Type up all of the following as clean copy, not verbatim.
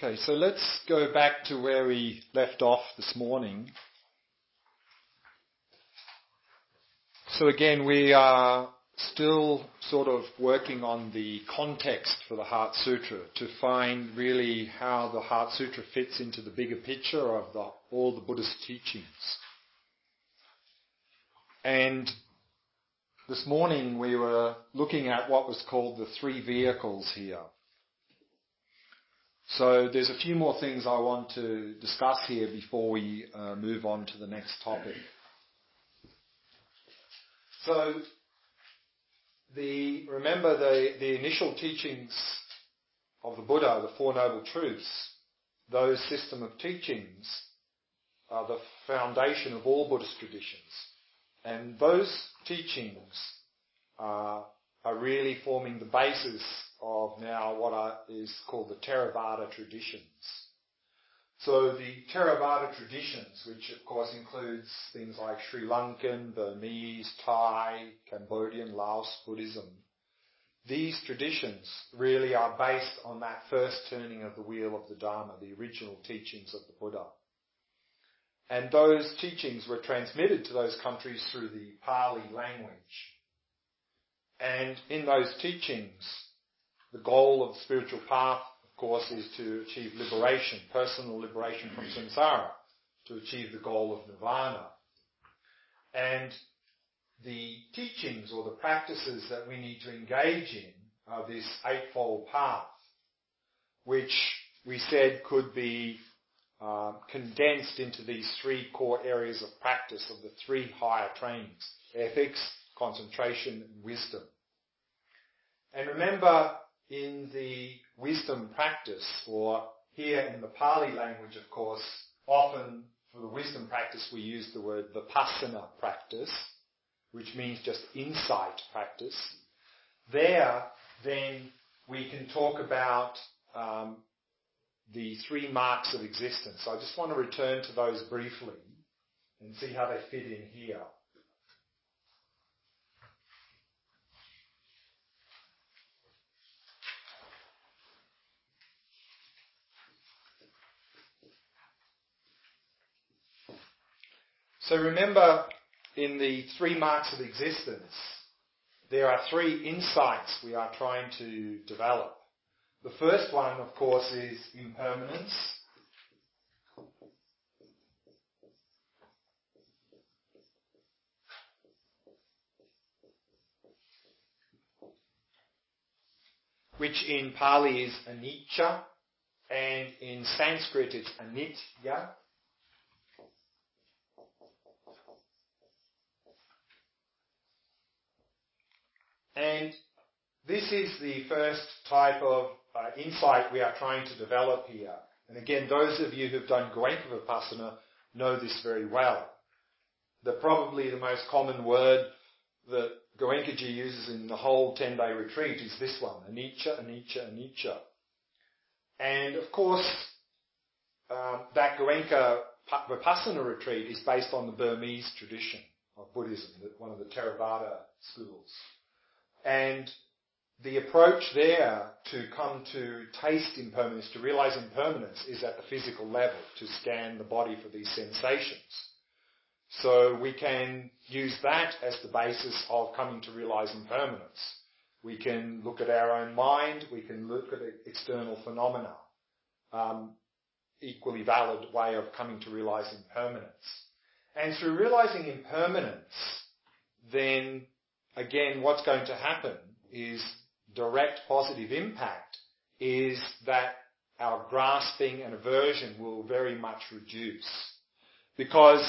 Okay, so let's go back to where we left off this morning. So again, we are still sort of working on the context for the Heart Sutra to find really how the Heart Sutra fits into the bigger picture of all the Buddhist teachings. And this morning we were looking at what was called the three vehicles here. So there's a few more things I want to discuss here before we move on to the next topic. So remember the initial teachings of the Buddha, the Four Noble Truths, those system of teachings are the foundation of all Buddhist traditions. And those teachings are really forming the basis of now what is called the Theravada traditions. So the Theravada traditions, which of course includes things like Sri Lankan, Burmese, Thai, Cambodian, Laos Buddhism, these traditions really are based on that first turning of the wheel of the Dharma, the original teachings of the Buddha. And those teachings were transmitted to those countries through the Pali language. And in those teachings, the goal of the spiritual path, of course, is to achieve liberation, personal liberation from samsara, to achieve the goal of nirvana. And the teachings or the practices that we need to engage in are this eightfold path, which we said could be condensed into these three core areas of practice of the three higher trainings: ethics, concentration, and wisdom. And remember, in the wisdom practice, or here in the Pali language, of course, often for the wisdom practice we use the word vipassana practice, which means just insight practice. There, then, we can talk about the three marks of existence. So I just want to return to those briefly and see how they fit in here. So remember, in the three marks of existence, there are three insights we are trying to develop. The first one, of course, is impermanence. Which in Pali is anicca, and in Sanskrit it's anitya. And this is the first type of insight we are trying to develop here. And again, those of you who've done Goenka Vipassana know this very well. Probably the most common word that Goenkaji uses in the whole 10-day retreat is this one: anicca, anicca, anicca. And of course, that Goenka Vipassana retreat is based on the Burmese tradition of Buddhism, one of the Theravada schools. And the approach there to come to taste impermanence, to realize impermanence, is at the physical level, to scan the body for these sensations. So we can use that as the basis of coming to realize impermanence. We can look at our own mind, we can look at external phenomena. Equally valid way of coming to realize impermanence. And through realizing impermanence, then again, what's going to happen is direct positive impact is that our grasping and aversion will very much reduce. Because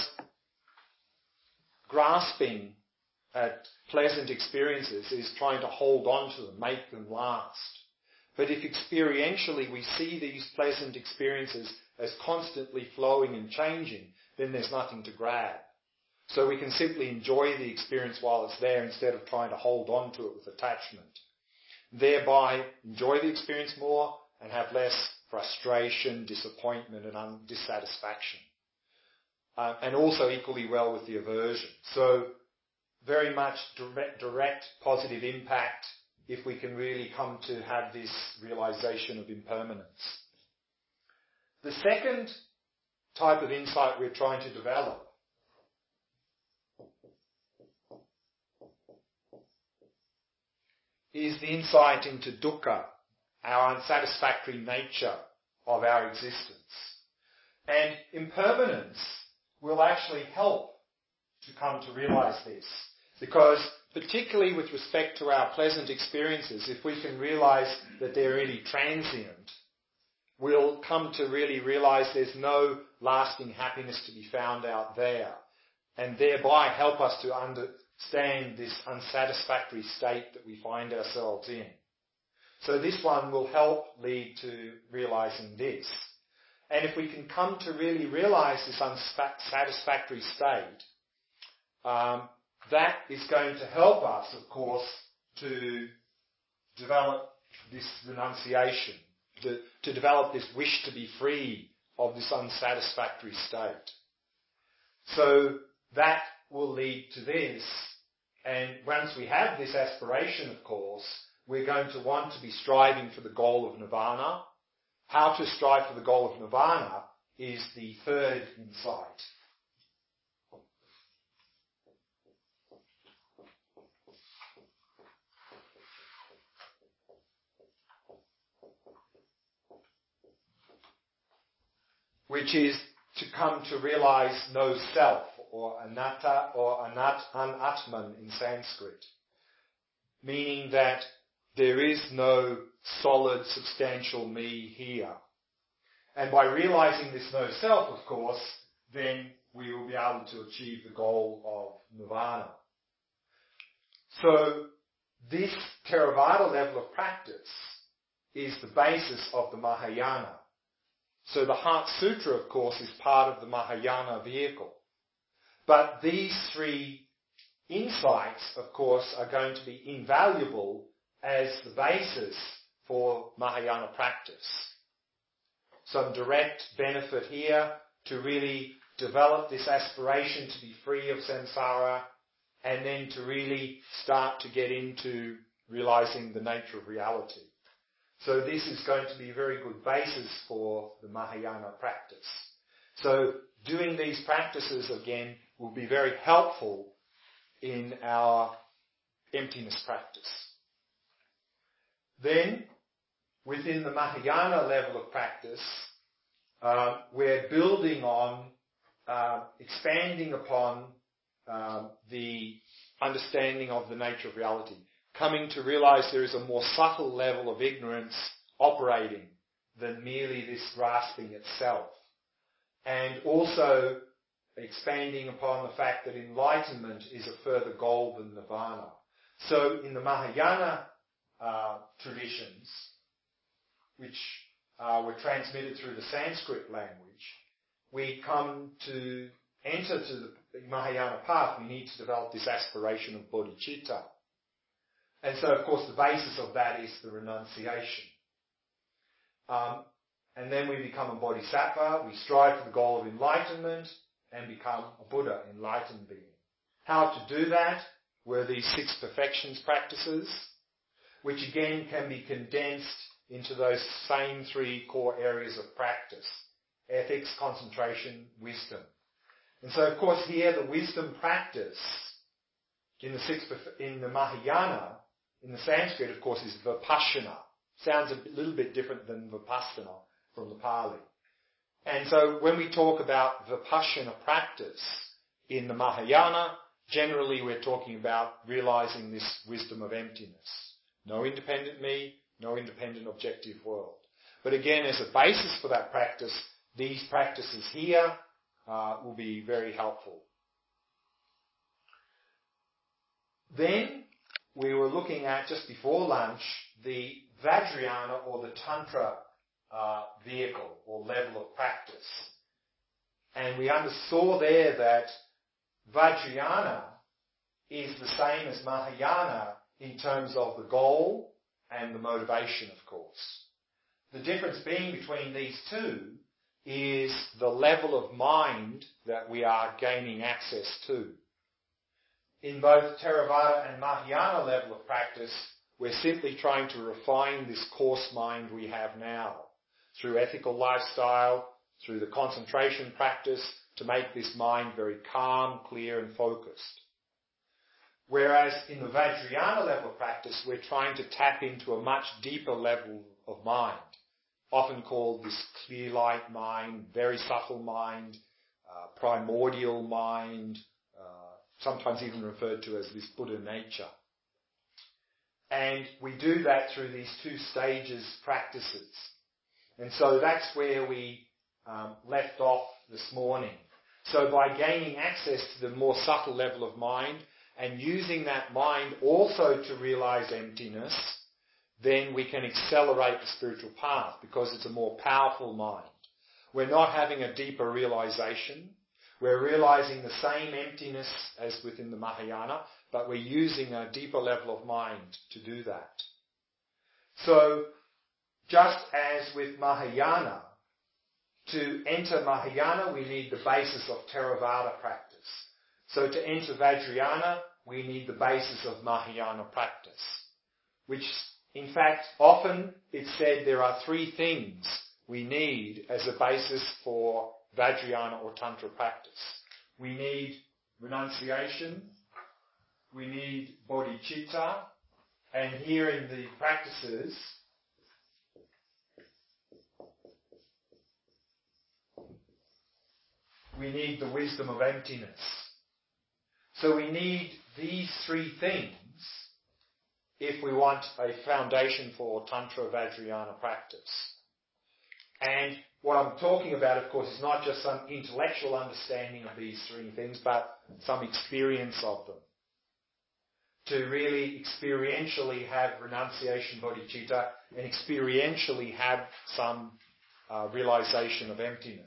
grasping at pleasant experiences is trying to hold on to them, make them last. But if experientially we see these pleasant experiences as constantly flowing and changing, then there's nothing to grab. So we can simply enjoy the experience while it's there instead of trying to hold on to it with attachment. Thereby enjoy the experience more and have less frustration, disappointment and dissatisfaction. And also equally well with the aversion. So very much direct positive impact if we can really come to have this realization of impermanence. The second type of insight we're trying to develop is the insight into dukkha, our unsatisfactory nature of our existence. And impermanence will actually help to come to realize this, because particularly with respect to our pleasant experiences, if we can realize that they're really transient, we'll come to really realize there's no lasting happiness to be found out there, and thereby help us to understand this unsatisfactory state that we find ourselves in. So this one will help lead to realizing this. And if we can come to really realize this unsatisfactory state, that is going to help us, of course, to develop this renunciation, to develop this wish to be free of this unsatisfactory state. So that will lead to this. And once we have this aspiration, of course, we're going to want to be striving for the goal of nirvana. How to strive for the goal of nirvana is the third insight. Which is to come to realize no self, or anatta, or anatman in Sanskrit. Meaning that there is no solid, substantial me here. And by realizing this no self, of course, then we will be able to achieve the goal of nirvana. So this Theravada level of practice is the basis of the Mahayana. So the Heart Sutra, of course, is part of the Mahayana vehicle. But these three insights, of course, are going to be invaluable as the basis for Mahayana practice. Some direct benefit here to really develop this aspiration to be free of samsara, and then to really start to get into realizing the nature of reality. So this is going to be a very good basis for the Mahayana practice. So doing these practices again will be very helpful in our emptiness practice. Then, within the Mahayana level of practice, we're building on, expanding upon the understanding of the nature of reality, coming to realize there is a more subtle level of ignorance operating than merely this grasping itself. And also expanding upon the fact that enlightenment is a further goal than nirvana. So in the Mahayana traditions, which were transmitted through the Sanskrit language, we come to enter to the Mahayana path, we need to develop this aspiration of bodhicitta. And so, of course, the basis of that is the renunciation. And then we become a bodhisattva, we strive for the goal of enlightenment, and become a Buddha, enlightened being. How to do that were these 6 perfections practices, which again can be condensed into those same 3 core areas of practice: ethics, concentration, wisdom. And so, of course, here the wisdom practice in the Mahayana, in the Sanskrit, of course, is vipassana. Sounds a little bit different than vipassana from the Pali. And so when we talk about vipassana practice in the Mahayana, generally we're talking about realizing this wisdom of emptiness. No independent me, no independent objective world. But again, as a basis for that practice, these practices here will be very helpful. Then we were looking at, just before lunch, the Vajrayana or the Tantra vehicle or level of practice. And we undersaw there that Vajrayana is the same as Mahayana in terms of the goal and the motivation, of course. The difference being between these two is the level of mind that we are gaining access to. In both Theravada and Mahayana level of practice, we're simply trying to refine this coarse mind we have now through ethical lifestyle, through the concentration practice to make this mind very calm, clear and focused. Whereas in the Vajrayana level of practice, we're trying to tap into a much deeper level of mind, often called this clear light mind, very subtle mind, primordial mind, sometimes even referred to as this Buddha nature. And we do that through these two stages practices. And so that's where we left off this morning. So by gaining access to the more subtle level of mind and using that mind also to realize emptiness, then we can accelerate the spiritual path because it's a more powerful mind. We're not having a deeper realization. We're realizing the same emptiness as within the Mahayana, but we're using a deeper level of mind to do that. So, just as with Mahayana, to enter Mahayana we need the basis of Theravada practice. So to enter Vajrayana we need the basis of Mahayana practice, which in fact often it's said there are three things we need as a basis for Vajrayana or Tantra practice. We need renunciation, we need bodhicitta, and here in the practices, we need the wisdom of emptiness. So we need these three things if we want a foundation for Tantra Vajrayana practice. And what I'm talking about, of course, is not just some intellectual understanding of these three things, but some experience of them. To really experientially have renunciation, bodhicitta, and experientially have some realization of emptiness.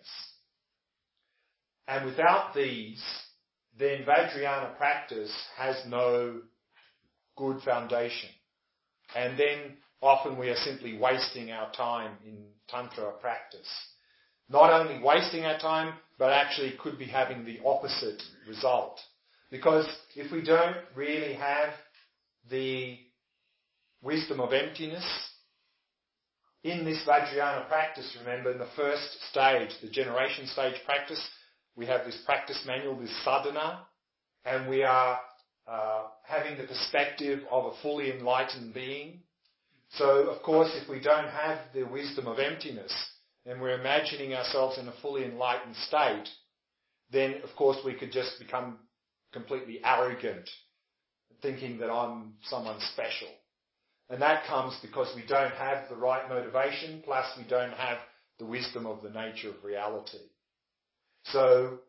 And without these, then Vajrayana practice has no good foundation. And then often we are simply wasting our time in Tantra practice. Not only wasting our time, but actually could be having the opposite result. Because if we don't really have the wisdom of emptiness, in this Vajrayana practice, remember in the first stage, the generation stage practice, we have this practice manual, this sadhana, and we are having the perspective of a fully enlightened being. So, of course, if we don't have the wisdom of emptiness, and we're imagining ourselves in a fully enlightened state, then, of course, we could just become completely arrogant, thinking that I'm someone special. And that comes because we don't have the right motivation, plus we don't have the wisdom of the nature of reality. So,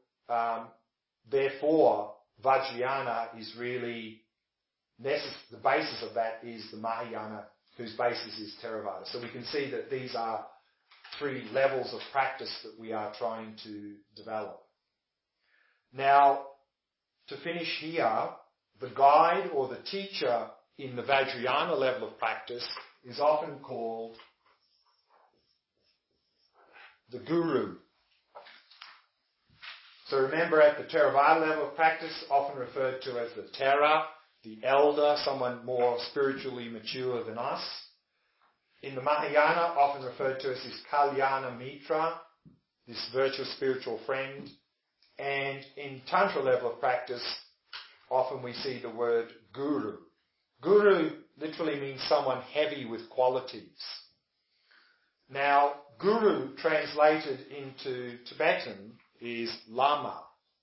therefore, Vajrayana is really the basis of that is the Mahayana, whose basis is Theravada. So we can see that these are three levels of practice that we are trying to develop. Now, to finish here, the guide or the teacher in the Vajrayana level of practice is often called the guru. So remember, at the Theravada level of practice, often referred to as the Thera, the elder, someone more spiritually mature than us. In the Mahayana, often referred to as this Kalyana Mitra, this virtuous spiritual friend. And in Tantra level of practice, often we see the word guru. Guru literally means someone heavy with qualities. Now, guru translated into Tibetan is lama.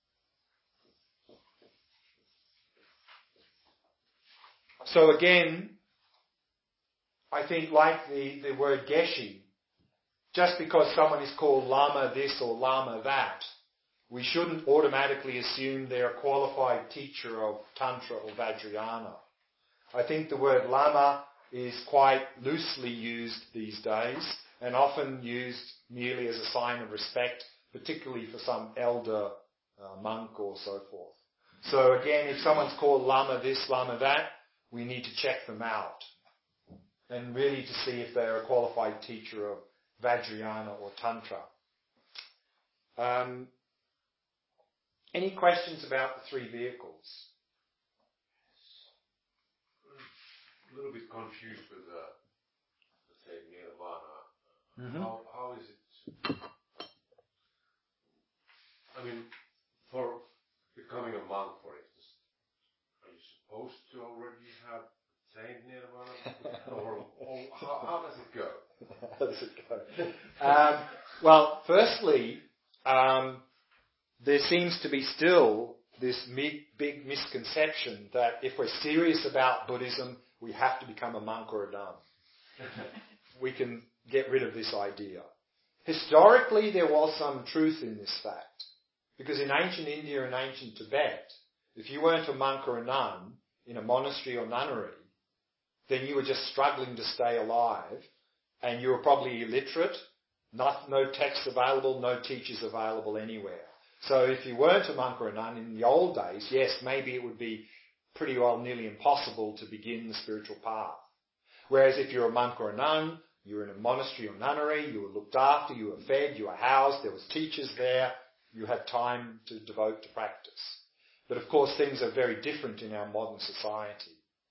So again, I think like the word geshe, just because someone is called lama this or lama that, we shouldn't automatically assume they're a qualified teacher of Tantra or Vajrayana. I think the word lama is quite loosely used these days and often used merely as a sign of respect, particularly for some elder monk or so forth. So again, if someone's called lama this, lama that, we need to check them out and really to see if they're a qualified teacher of Vajrayana or Tantra. Any questions about the three vehicles? A little bit confused with let's say, nirvana. Mm-hmm. How is it does it go? How does it go? Well, firstly, there seems to be still this big misconception that if we're serious about Buddhism, we have to become a monk or a nun. We can get rid of this idea. Historically, there was some truth in this fact. Because in ancient India and ancient Tibet, if you weren't a monk or a nun in a monastery or nunnery, then you were just struggling to stay alive, and you were probably illiterate, no texts available, no teachers available anywhere. So if you weren't a monk or a nun in the old days, yes, maybe it would be pretty well nearly impossible to begin the spiritual path. Whereas if you're a monk or a nun, you were in a monastery or nunnery, you were looked after, you were fed, you were housed, there was teachers there, you had time to devote to practice. But of course things are very different in our modern society.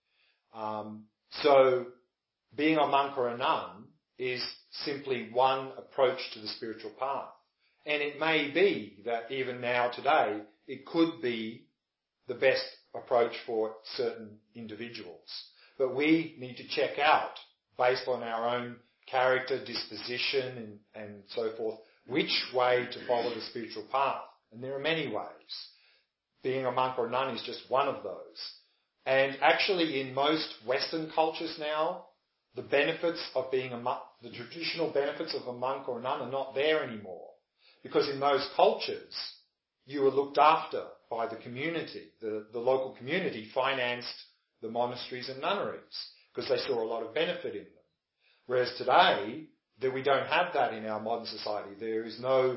So being a monk or a nun is simply one approach to the spiritual path. And it may be that even now today, it could be the best approach for certain individuals. But we need to check out, based on our own character, disposition, and so forth, which way to follow the spiritual path. And there are many ways. Being a monk or a nun is just one of those. And actually in most Western cultures now, the benefits of being a monk, the traditional benefits of a monk or a nun are not there anymore. Because in those cultures, you were looked after by the community. The local community financed the monasteries and nunneries because they saw a lot of benefit in them. Whereas today, we don't have that in our modern society. There is no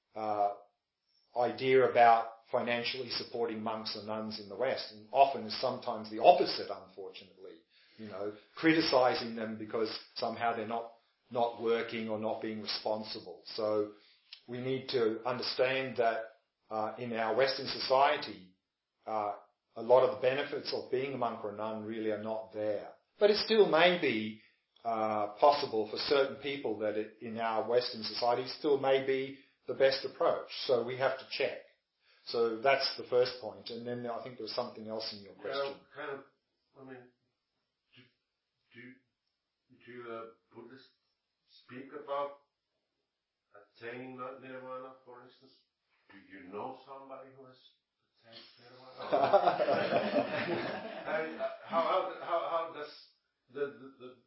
idea about financially supporting monks and nuns in the West. And often is sometimes the opposite, unfortunately. Criticizing them because somehow they're not working or not being responsible. So we need to understand that in our Western society, a lot of the benefits of being a monk or a nun really are not there. But it still may be possible for certain people that in our Western society still may be the best approach. So we have to check. So that's the first point. And then I think there was something else in your question. Do Buddhists speak about attaining nirvana, for instance? Do you know somebody who has attained nirvana? And how does the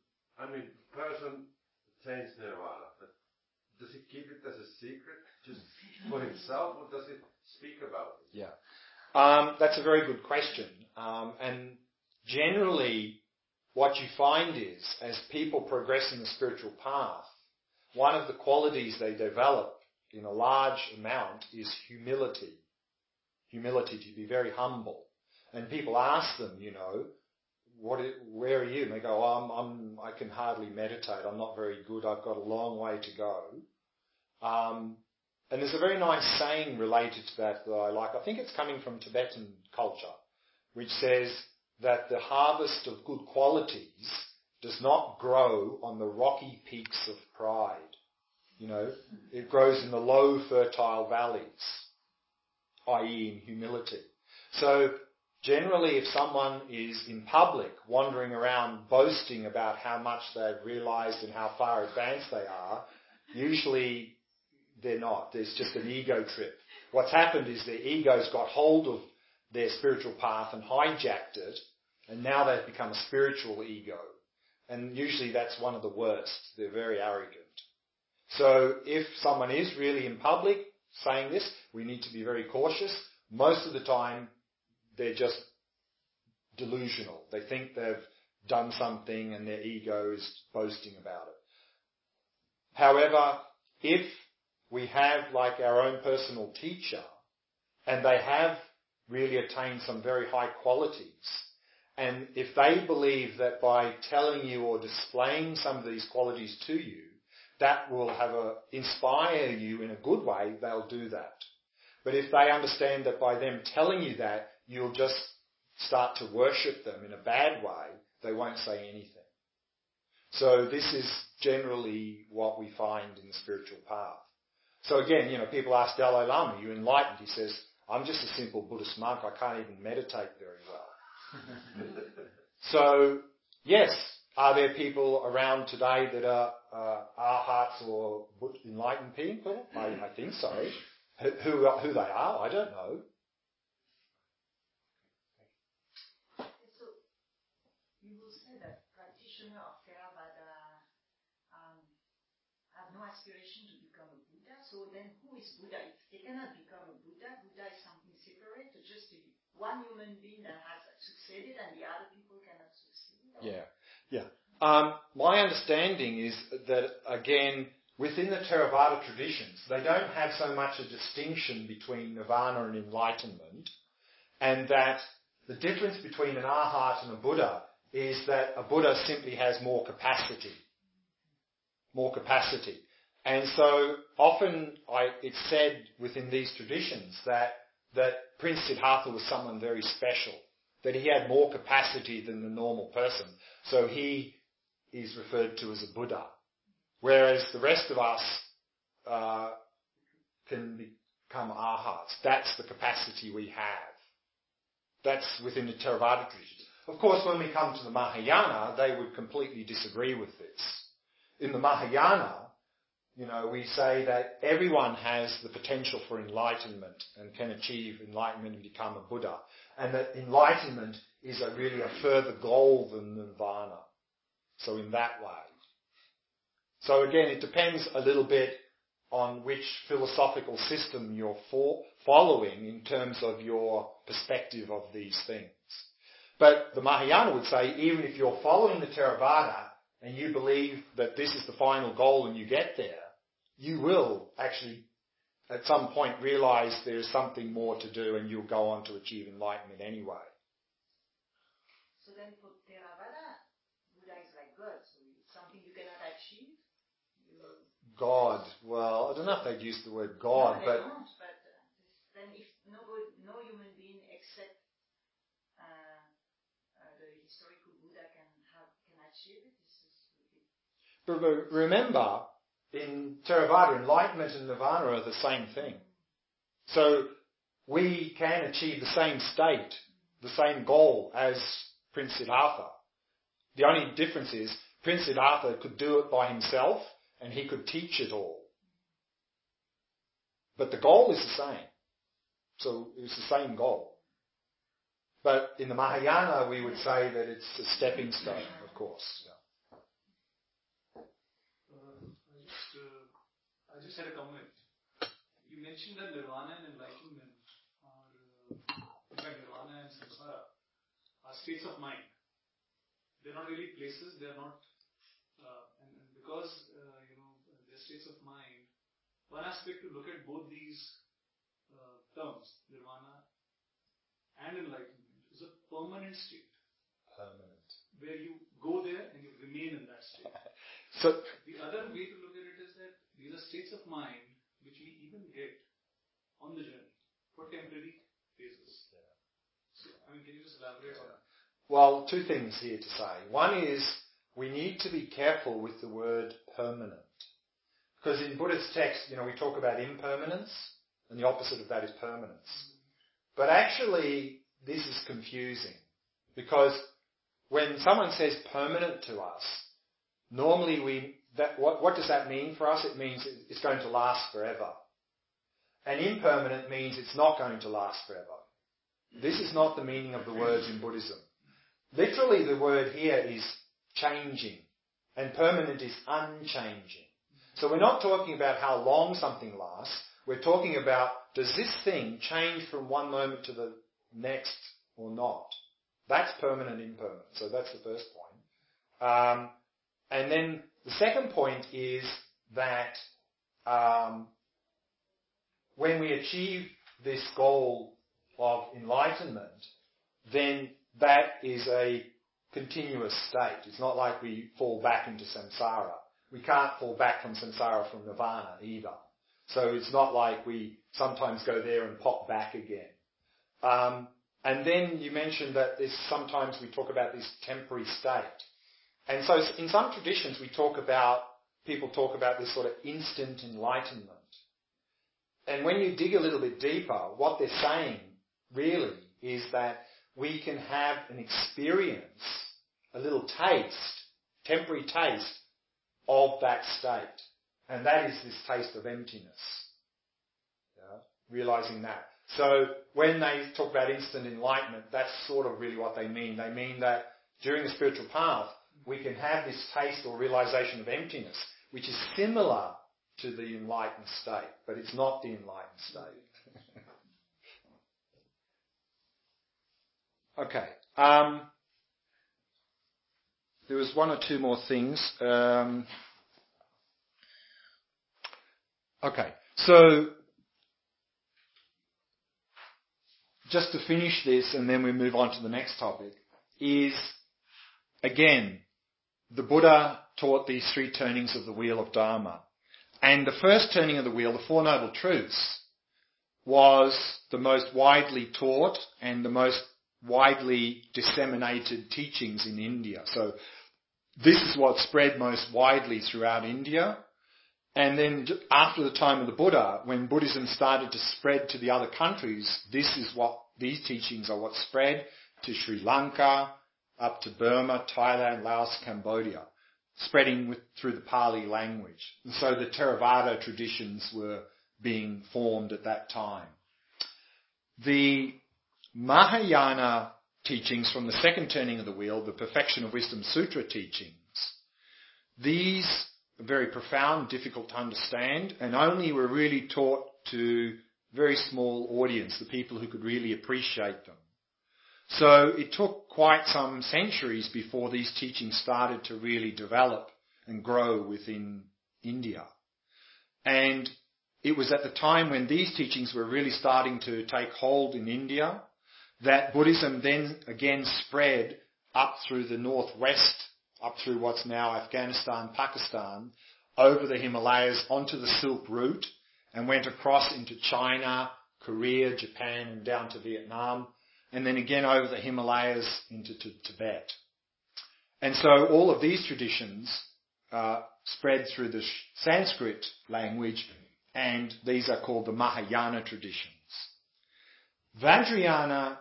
person attains nirvana? But does he keep it as a secret, just for himself, or does he speak about it? Yeah, that's a very good question. And generally, what you find is, as people progress in the spiritual path, one of the qualities they develop in a large amount is humility. Humility, to be very humble. And people ask them, where are you? And they go, I can hardly meditate. I'm not very good. I've got a long way to go. And there's a very nice saying related to that I like. I think it's coming from Tibetan culture, which says that the harvest of good qualities does not grow on the rocky peaks of pride. It grows in the low fertile valleys, i.e. in humility. So generally if someone is in public wandering around boasting about how much they've realized and how far advanced they are, usually they're not. There's just an ego trip. What's happened is their ego's got hold of their spiritual path and hijacked it, and now they've become a spiritual ego. And usually that's one of the worst. They're very arrogant. So if someone is really in public saying this, we need to be very cautious. Most of the time, they're just delusional. They think they've done something and their ego is boasting about it. However, if we have like our own personal teacher and they have really attained some very high qualities, and if they believe that by telling you or displaying some of these qualities to you, that will inspire you in a good way, they'll do that. But if they understand that by them telling you that, you'll just start to worship them in a bad way, they won't say anything. So this is generally what we find in the spiritual path. So again, people ask Dalai Lama, are you enlightened? He says, I'm just a simple Buddhist monk, I can't even meditate very well. So, yes, Are there people around today that are arhats or enlightened people? I think so. Who they are, I don't know. So, you will say that practitioners of Theravada have no aspiration to become a Buddha. So then who is Buddha? If they cannot become a Buddha, Buddha is something separate, just one human being that has succeeded and the other people cannot succeed. Yeah. My understanding is that, again, within the Theravada traditions, they don't have so much a distinction between nirvana and enlightenment, and that the difference between an arhat and a Buddha is that a Buddha simply has more capacity. And so often it's said within these traditions that Prince Siddhartha was someone very special, that he had more capacity than the normal person. So he is referred to as a Buddha. Whereas the rest of us can become arhats. That's the capacity we have. That's within the Theravada tradition. Of course, when we come to the Mahayana, they would completely disagree with this. In the Mahayana, we say that everyone has the potential for enlightenment and can achieve enlightenment and become a Buddha. And that enlightenment is really a further goal than nirvana. So in that way. So again, it depends a little bit on which philosophical system you're following in terms of your perspective of these things. But the Mahayana would say, even if you're following the Theravada and you believe that this is the final goal and you get there, you will actually at some point realize there's something more to do and you'll go on to achieve enlightenment anyway. So then for Theravada, Buddha is like God, so it's something you cannot achieve? God, well, I don't know if they'd use the word God, no, they won't, but then if no human being except the historical Buddha can achieve it, But remember, in Theravada, enlightenment and nirvana are the same thing. So we can achieve the same state, the same goal as Prince Siddhartha. The only difference is Prince Siddhartha could do it by himself and he could teach it all. But the goal is the same. So it's the same goal. But in the Mahayana, we would say that it's a stepping stone, of course. Yeah. I just had a comment. You mentioned that nirvana and enlightenment are, in fact, nirvana and samsara are states of mind. They're not really places. They're not, and because they're states of mind. One aspect to look at both these terms, nirvana and enlightenment, is a permanent state. Permanent. Where you go there and you remain in that state. So the other way to look at it is that these are states of mind which we even get on the journey for temporary phases. Yeah. So, can you just elaborate on that? Well, two things here to say. One is we need to be careful with the word permanent. Because in Buddhist text, we talk about impermanence, and the opposite of that is permanence. But actually, this is confusing. Because when someone says permanent to us, normally what does that mean for us? It means it's going to last forever. And impermanent means it's not going to last forever. This is not the meaning of the words in Buddhism. Literally, the word here is changing, and permanent is unchanging. So we're not talking about how long something lasts. We're talking about, does this thing change from one moment to the next or not? That's permanent, impermanent. So that's the first point. And then the second point is that when we achieve this goal of enlightenment, then that is a continuous state. It's not like we fall back into samsara. We can't fall back from samsara from nirvana either. So it's not like we sometimes go there and pop back again. And then you mentioned that sometimes we talk about this temporary state. And so in some traditions people talk about this sort of instant enlightenment. And when you dig a little bit deeper, what they're saying really is that we can have an experience, a little taste temporary taste of that state. And that is this taste of emptiness. Yeah? Realizing that. So when they talk about instant enlightenment, that's sort of really what they mean. They mean that during the spiritual path, we can have this taste or realization of emptiness, which is similar to the enlightened state, but it's not the enlightened state. Okay. There was one or two more things. Okay. So, just to finish this, and then we move on to the next topic, is, again, the Buddha taught these 3 turnings of the wheel of Dharma. And the first turning of the wheel, the Four Noble Truths, was the most widely taught and the most widely disseminated teachings in India. So this is what spread most widely throughout India. And then after the time of the Buddha, when Buddhism started to spread to the other countries, these teachings are what spread to Sri Lanka, up to Burma, Thailand, Laos, Cambodia, spreading through the Pali language. And so the Theravada traditions were being formed at that time. The Mahayana teachings from the second turning of the wheel, the Perfection of Wisdom Sutra teachings, these are very profound, difficult to understand, and only were really taught to a very small audience, the people who could really appreciate them. So it took quite some centuries before these teachings started to really develop and grow within India. And it was at the time when these teachings were really starting to take hold in India that Buddhism then again spread up through the northwest, up through what's now Afghanistan, Pakistan, over the Himalayas onto the Silk Route, and went across into China, Korea, Japan, and down to Vietnam, and then again over the Himalayas into Tibet. And so all of these traditions spread through the Sanskrit language, and these are called the Mahayana traditions. Vajrayana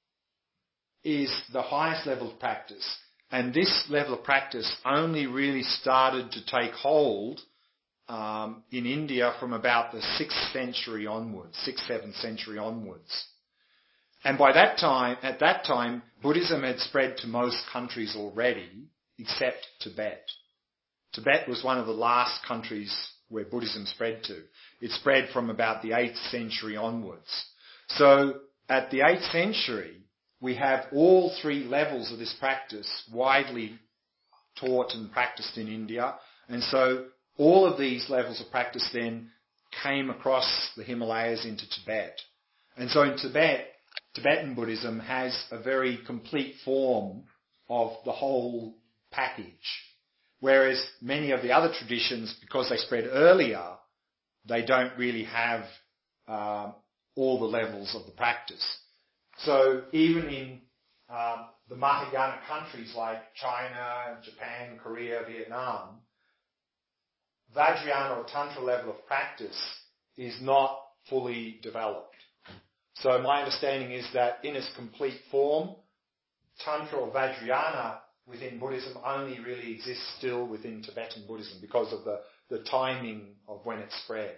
is the highest level of practice, and this level of practice only really started to take hold in India from about the 6th century onwards, 6th, 7th century onwards. And by that time, at that time, Buddhism had spread to most countries already, except Tibet. Tibet was one of the last countries where Buddhism spread to. It spread from about the 8th century onwards. So, at the 8th century, we have all 3 levels of this practice widely taught and practiced in India. And so, all of these levels of practice then came across the Himalayas into Tibet. And so in Tibet, Tibetan Buddhism has a very complete form of the whole package. Whereas many of the other traditions, because they spread earlier, they don't really have all the levels of the practice. So even in the Mahayana countries like China, Japan, Korea, Vietnam, Vajrayana or Tantra level of practice is not fully developed. So my understanding is that in its complete form, Tantra or Vajrayana within Buddhism only really exists still within Tibetan Buddhism because of the timing of when it spread.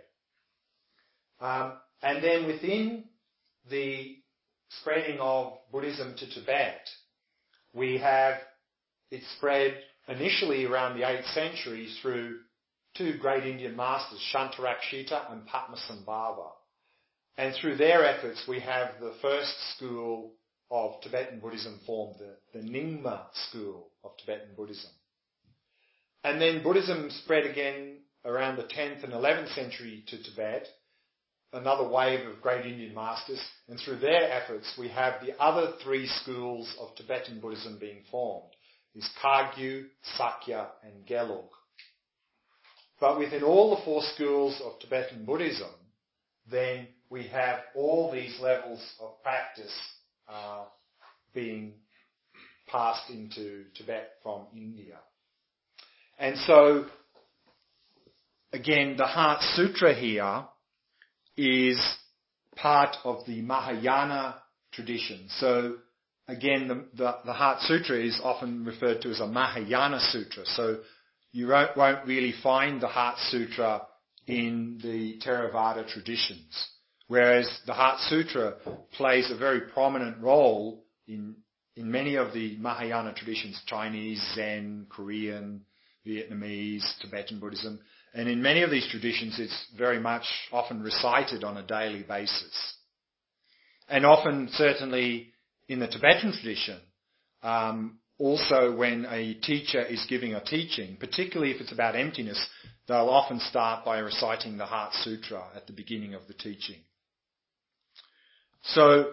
And then within the spreading of Buddhism to Tibet, we have it spread initially around the 8th century through 2 great Indian masters, Shantarakshita and Padmasambhava. And through their efforts, we have the first school of Tibetan Buddhism formed, the Nyingma school of Tibetan Buddhism. And then Buddhism spread again around the 10th and 11th century to Tibet, another wave of great Indian masters, and through their efforts we have the other 3 schools of Tibetan Buddhism being formed, is Kagyu, Sakya and Gelug. But within all the 4 schools of Tibetan Buddhism, then we have all these levels of practice being passed into Tibet from India. And so, again, the Heart Sutra here is part of the Mahayana tradition. So, again, the Heart Sutra is often referred to as a Mahayana Sutra. So you won't really find the Heart Sutra in the Theravada traditions. Whereas the Heart Sutra plays a very prominent role in many of the Mahayana traditions, Chinese, Zen, Korean, Vietnamese, Tibetan Buddhism. And in many of these traditions, it's very much often recited on a daily basis. And often, certainly in the Tibetan tradition, also when a teacher is giving a teaching, particularly if it's about emptiness, they'll often start by reciting the Heart Sutra at the beginning of the teaching. So,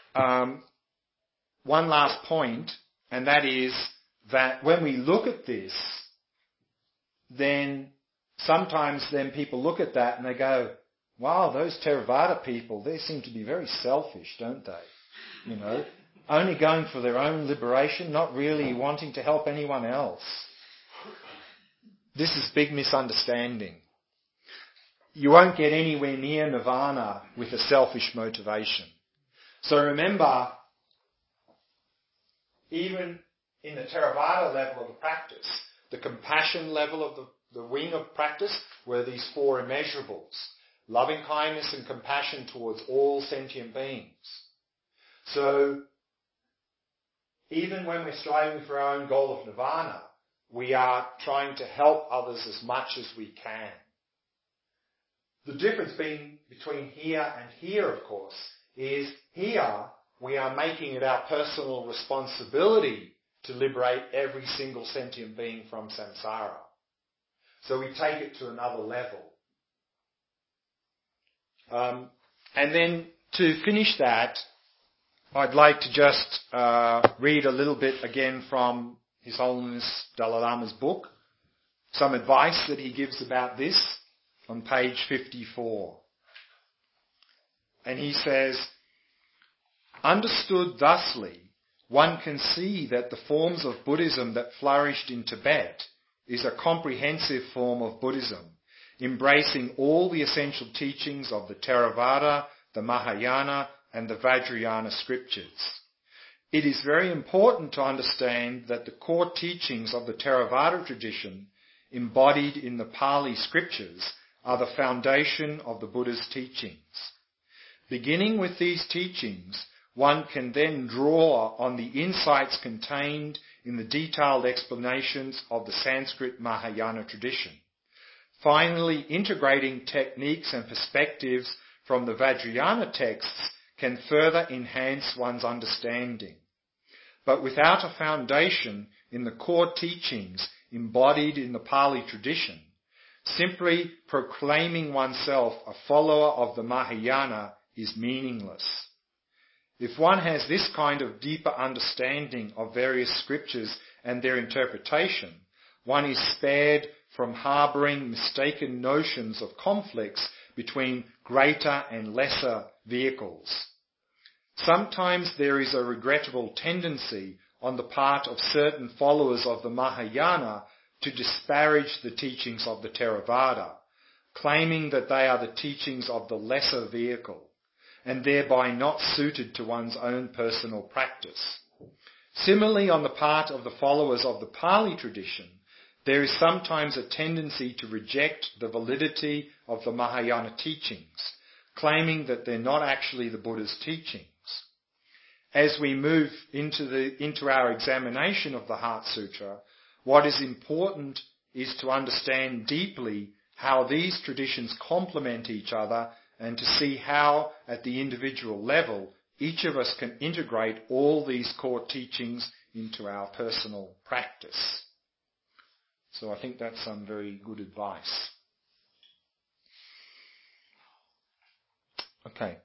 one last point, and that is that when we look at this, then sometimes people look at that and they go, wow, those Theravada people, they seem to be very selfish, don't they? You know, only going for their own liberation, not really wanting to help anyone else. This is big misunderstanding. You won't get anywhere near nirvana with a selfish motivation. So remember, even in the Theravada level of the practice, the compassion level of the wing of practice were these four immeasurables. Loving kindness and compassion towards all sentient beings. So, even when we're striving for our own goal of nirvana, we are trying to help others as much as we can. The difference between here and here, of course, is here we are making it our personal responsibility to liberate every single sentient being from samsara. So we take it to another level. And then to finish that, I'd like to just read a little bit again from His Holiness Dalai Lama's book, some advice that he gives about this on page 54. And he says, understood thusly, one can see that the forms of Buddhism that flourished in Tibet is a comprehensive form of Buddhism, embracing all the essential teachings of the Theravada, the Mahayana, and the Vajrayana scriptures. It is very important to understand that the core teachings of the Theravada tradition, embodied in the Pali scriptures, are the foundation of the Buddha's teachings. Beginning with these teachings, one can then draw on the insights contained in the detailed explanations of the Sanskrit Mahayana tradition. Finally, integrating techniques and perspectives from the Vajrayana texts can further enhance one's understanding. But without a foundation in the core teachings embodied in the Pali tradition, simply proclaiming oneself a follower of the Mahayana is meaningless. If one has this kind of deeper understanding of various scriptures and their interpretation, one is spared from harbouring mistaken notions of conflicts between greater and lesser vehicles. Sometimes there is a regrettable tendency on the part of certain followers of the Mahayana to disparage the teachings of the Theravada, claiming that they are the teachings of the lesser vehicle, and thereby not suited to one's own personal practice. Similarly, on the part of the followers of the Pali tradition, there is sometimes a tendency to reject the validity of the Mahayana teachings, claiming that they're not actually the Buddha's teachings. As we move into our examination of the Heart Sutra, what is important is to understand deeply how these traditions complement each other and to see how, at the individual level, each of us can integrate all these core teachings into our personal practice. So I think that's some very good advice. Okay.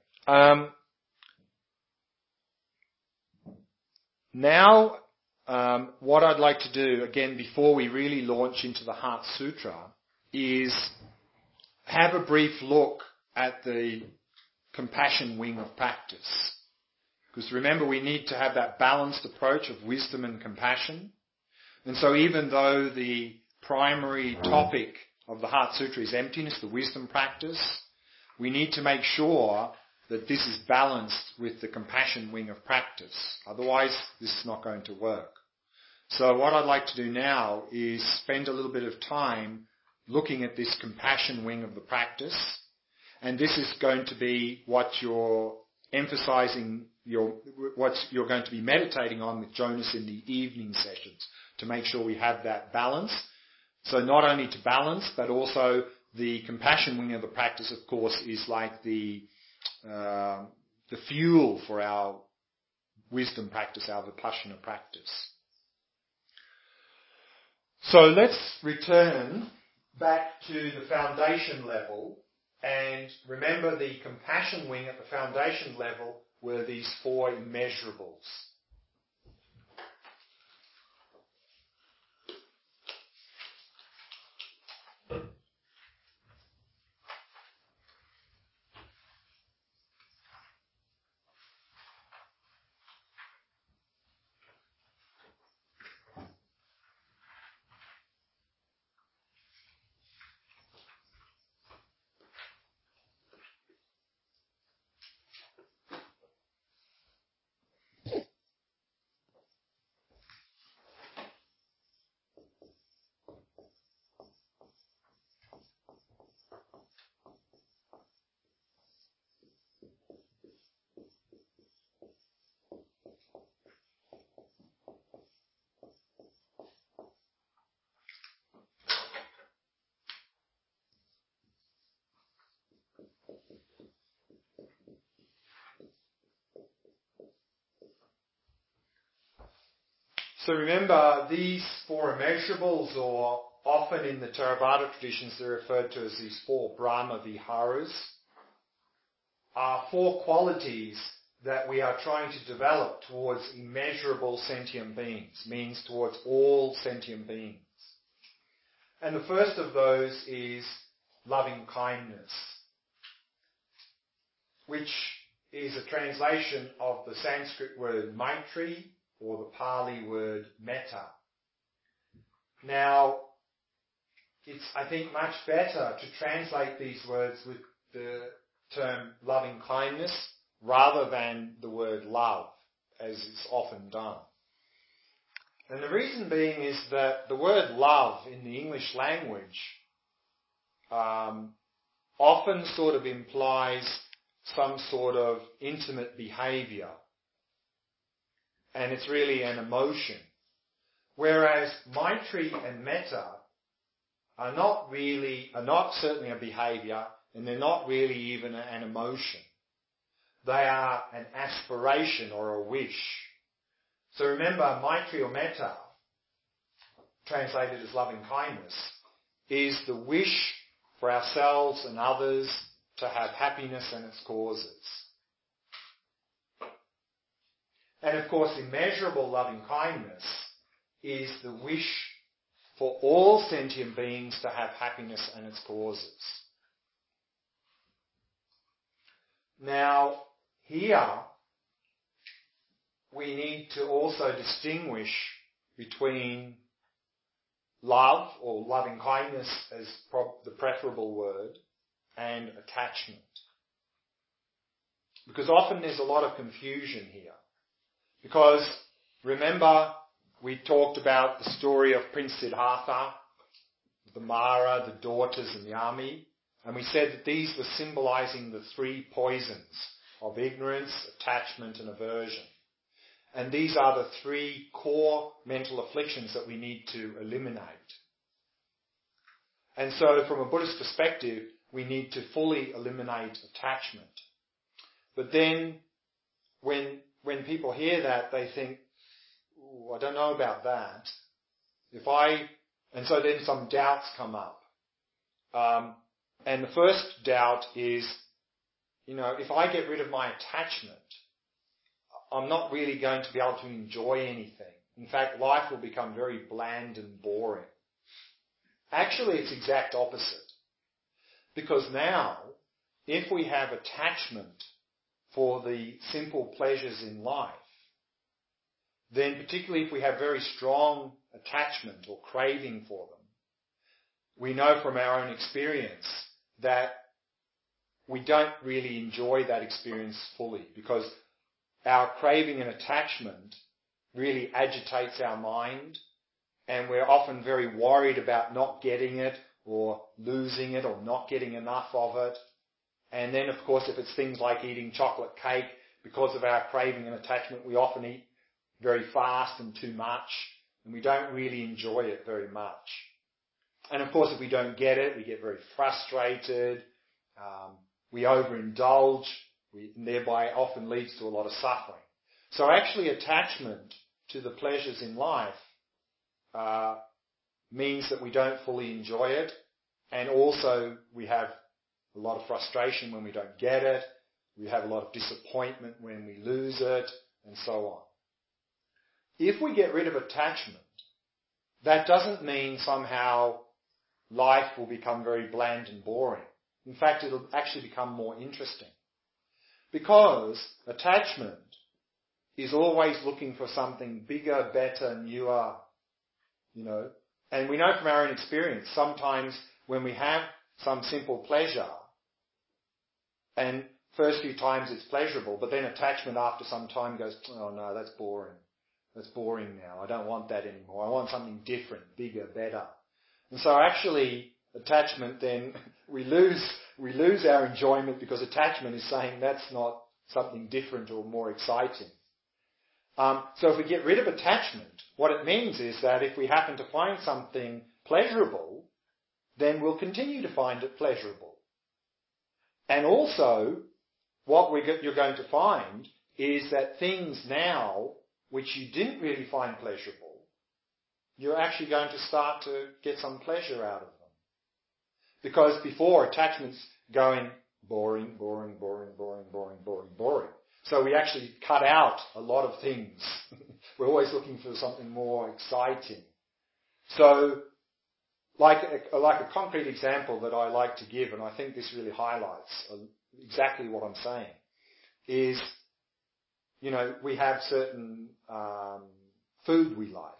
Now, what I'd like to do, again, before we really launch into the Heart Sutra, is have a brief look at the compassion wing of practice. Because remember, we need to have that balanced approach of wisdom and compassion. And so even though the primary topic of the Heart Sutra is emptiness, the wisdom practice, we need to make sure that this is balanced with the compassion wing of practice. Otherwise, this is not going to work. So what I'd like to do now is spend a little bit of time looking at this compassion wing of the practice. And this is going to be what you're emphasizing, what you're going to be meditating on with Jonas in the evening sessions to make sure we have that balance. So not only to balance, but also the compassion wing of the practice, of course, is like the fuel for our wisdom practice, our Vipassana practice. So let's return back to the foundation level and remember the compassion wing at the foundation level were these 4 immeasurables. So remember, these 4 immeasurables, or often in the Theravada traditions they're referred to as these 4 Brahma Viharas, are 4 qualities that we are trying to develop towards immeasurable sentient beings, means towards all sentient beings. And the first of those is loving kindness, which is a translation of the Sanskrit word Maitri, or the Pali word metta. Now, it's, I think, much better to translate these words with the term loving kindness rather than the word love, as is often done. And the reason being is that the word love in the English language often sort of implies some sort of intimate behaviour. And it's really an emotion. Whereas Maitri and Metta are not certainly a behaviour, and they're not really even an emotion. They are an aspiration or a wish. So remember, Maitri or Metta, translated as loving kindness, is the wish for ourselves and others to have happiness and its causes. And of course, immeasurable loving kindness is the wish for all sentient beings to have happiness and its causes. Now, here, we need to also distinguish between love, or loving kindness as the preferable word, and attachment. Because often there's a lot of confusion here. Because, remember, we talked about the story of Prince Siddhartha, the Mara, the daughters and the army, and we said that these were symbolizing the 3 poisons of ignorance, attachment and aversion. And these are the 3 core mental afflictions that we need to eliminate. And so from a Buddhist perspective, we need to fully eliminate attachment. But then, when people hear that, they think, I don't know about that. And so then some doubts come up. And the first doubt is, if I get rid of my attachment, I'm not really going to be able to enjoy anything. In fact, life will become very bland and boring. Actually, it's exact opposite. Because now, if we have attachment for the simple pleasures in life, then particularly if we have very strong attachment or craving for them, we know from our own experience that we don't really enjoy that experience fully, because our craving and attachment really agitates our mind, and we're often very worried about not getting it or losing it or not getting enough of it. And then, of course, if it's things like eating chocolate cake, because of our craving and attachment, we often eat very fast and too much, and we don't really enjoy it very much. And of course, if we don't get it, we get very frustrated, we overindulge, and thereby often leads to a lot of suffering. So actually, attachment to the pleasures in life means that we don't fully enjoy it, and also we have a lot of frustration when we don't get it, we have a lot of disappointment when we lose it, and so on. If we get rid of attachment, that doesn't mean somehow life will become very bland and boring. In fact, it'll actually become more interesting. Because attachment is always looking for something bigger, better, newer, And we know from our own experience, sometimes when we have some simple pleasure, and first few times it's pleasurable, but then attachment after some time goes, oh no, that's boring. That's boring now. I don't want that anymore. I want something different, bigger, better. And so actually, attachment then, we lose our enjoyment, because attachment is saying that's not something different or more exciting. So if we get rid of attachment, what it means is that if we happen to find something pleasurable, then we'll continue to find it pleasurable. And also, what you're going to find is that things now which you didn't really find pleasurable, you're actually going to start to get some pleasure out of them. Because before, attachment's going boring, boring, boring, boring, boring, boring, boring. So we actually cut out a lot of things. We're always looking for something more exciting. So, like a concrete example that I like to give, and I think this really highlights exactly what I'm saying, is, we have certain food we like.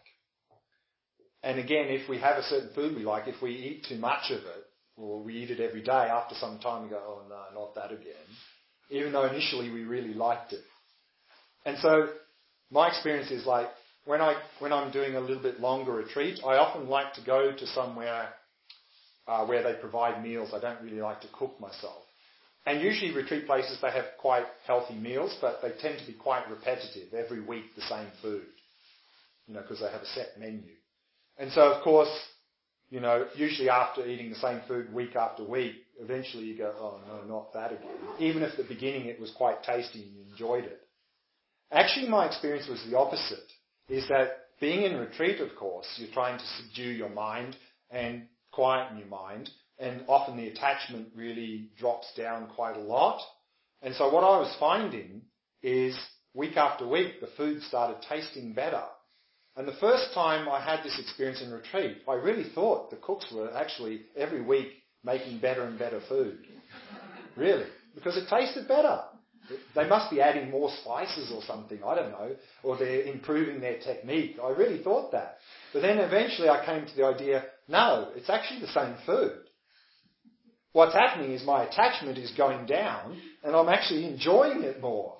And again, if we have a certain food we like, if we eat too much of it, or we eat it every day, after some time we go, oh no, not that again, even though initially we really liked it. And so my experience is like, when I'm doing a little bit longer retreat, I often like to go to somewhere where they provide meals. I don't really like to cook myself. And usually retreat places, they have quite healthy meals, but they tend to be quite repetitive. Every week the same food, because they have a set menu. And so, of course, usually after eating the same food week after week, eventually you go, oh no, not that again. Even if at the beginning it was quite tasty and you enjoyed it. Actually, my experience was the opposite, is that being in retreat, of course, you're trying to subdue your mind and quieten your mind, and often the attachment really drops down quite a lot. And so what I was finding is week after week, the food started tasting better. And the first time I had this experience in retreat, I really thought the cooks were actually every week making better and better food. Really. Because it tasted better. They must be adding more spices or something, I don't know, or they're improving their technique. I really thought that. But then eventually I came to the idea, no, it's actually the same food. What's happening is my attachment is going down and I'm actually enjoying it more.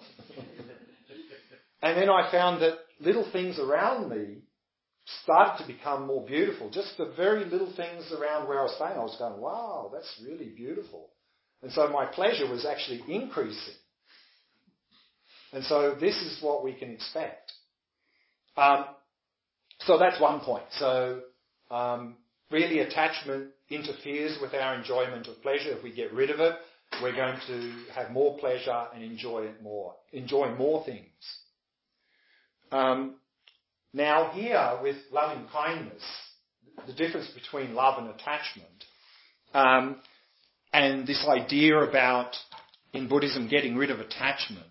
And then I found that little things around me started to become more beautiful. Just the very little things around where I was staying, I was going, wow, that's really beautiful. And so my pleasure was actually increasing. And so this is what we can expect. So that's one point. So really attachment interferes with our enjoyment of pleasure. If we get rid of it, we're going to have more pleasure and enjoy more things. Now here, with loving kindness, the difference between love and attachment, and this idea about, in Buddhism, getting rid of attachment,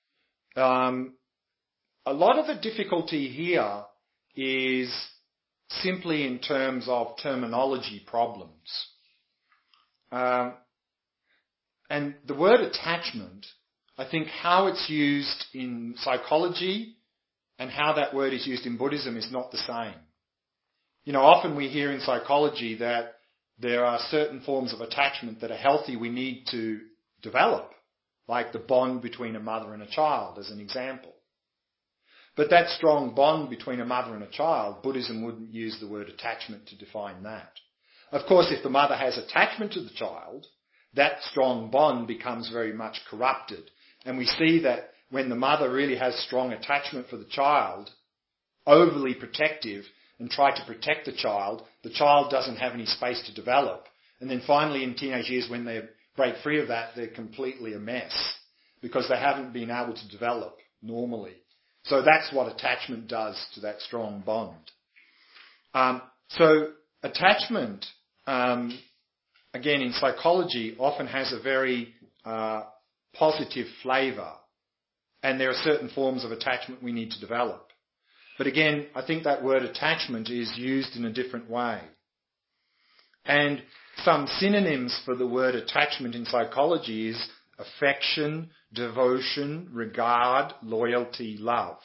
a lot of the difficulty here is simply in terms of terminology problems. And the word attachment, I think how it's used in psychology and how that word is used in Buddhism is not the same. Often we hear in psychology that there are certain forms of attachment that are healthy, we need to develop, like the bond between a mother and a child as an example. But that strong bond between a mother and a child, Buddhism wouldn't use the word attachment to define that. Of course, if the mother has attachment to the child, that strong bond becomes very much corrupted. And we see that when the mother really has strong attachment for the child, overly protective, and try to protect the child doesn't have any space to develop. And then finally in teenage years when they break free of that, they're completely a mess because they haven't been able to develop normally. So that's what attachment does to that strong bond. So attachment, again in psychology, often has a very positive flavour. And there are certain forms of attachment we need to develop. But again, I think that word attachment is used in a different way. And some synonyms for the word attachment in psychology is affection, devotion, regard, loyalty, love.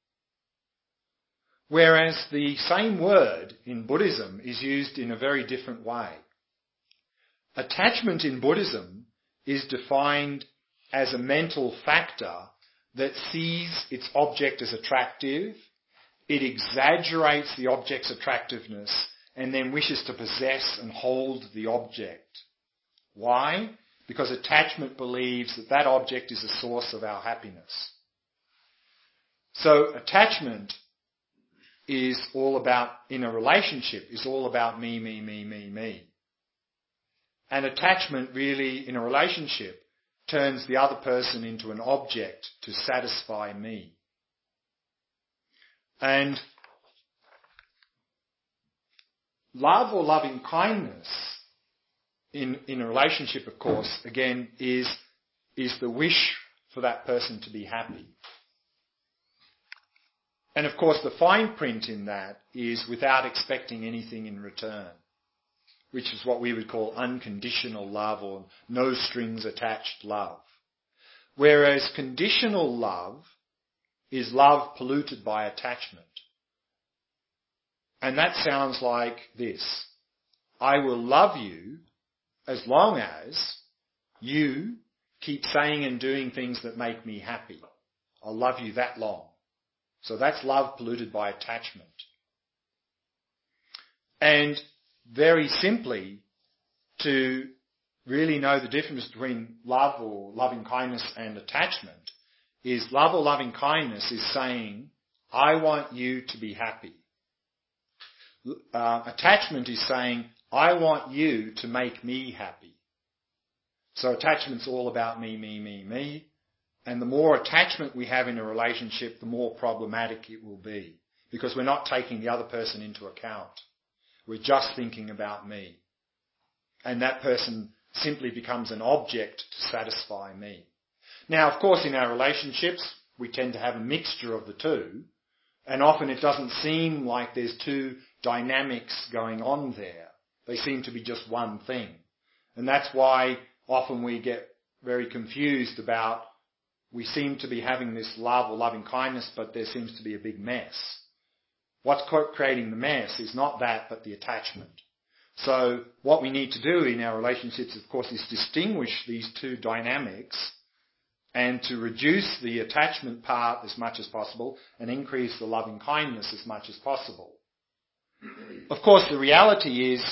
Whereas the same word in Buddhism is used in a very different way. Attachment in Buddhism is defined as a mental factor that sees its object as attractive, it exaggerates the object's attractiveness, and then wishes to possess and hold the object. Why? Because attachment believes that that object is the source of our happiness. So attachment is all about, in a relationship, is all about me, me, me, me, me. And attachment really, in a relationship, turns the other person into an object to satisfy me. And love or loving kindness in a relationship, of course, again, is the wish for that person to be happy. And of course, the fine print in that is without expecting anything in return, which is what we would call unconditional love or no strings attached love. Whereas conditional love is love polluted by attachment. And that sounds like this. I will love you as long as you keep saying and doing things that make me happy. I'll love you that long. So that's love polluted by attachment. And very simply, to really know the difference between love or loving kindness and attachment, is love or loving kindness is saying, I want you to be happy. Attachment is saying, I want you to make me happy. So attachment's all about me, me, me, me. And the more attachment we have in a relationship, the more problematic it will be. Because we're not taking the other person into account. We're just thinking about me. And that person simply becomes an object to satisfy me. Now, of course, in our relationships, we tend to have a mixture of the two. And often it doesn't seem like there's two dynamics going on there. They seem to be just one thing. And that's why often we get very confused about, we seem to be having this love or loving kindness, but there seems to be a big mess. What's creating the mess is not that, but the attachment. So what we need to do in our relationships, of course, is distinguish these two dynamics and to reduce the attachment part as much as possible and increase the loving kindness as much as possible. Of course, the reality is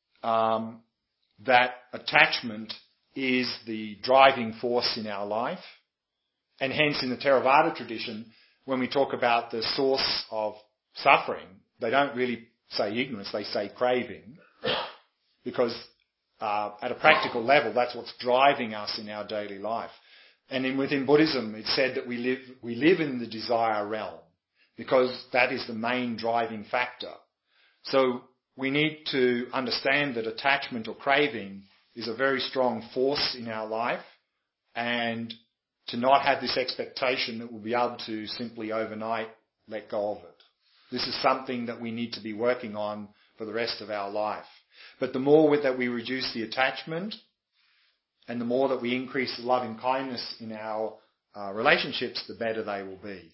that attachment is the driving force in our life. And hence in the Theravada tradition, when we talk about the source of suffering, they don't really say ignorance, they say craving. Because at a practical level, that's what's driving us in our daily life. And within Buddhism, it's said that we live in the desire realm, because that is the main driving factor. So we need to understand that attachment or craving is a very strong force in our life, and to not have this expectation that we'll be able to simply overnight let go of it. This is something that we need to be working on for the rest of our life. But the more that we reduce the attachment, and the more that we increase the loving kindness in our relationships, the better they will be.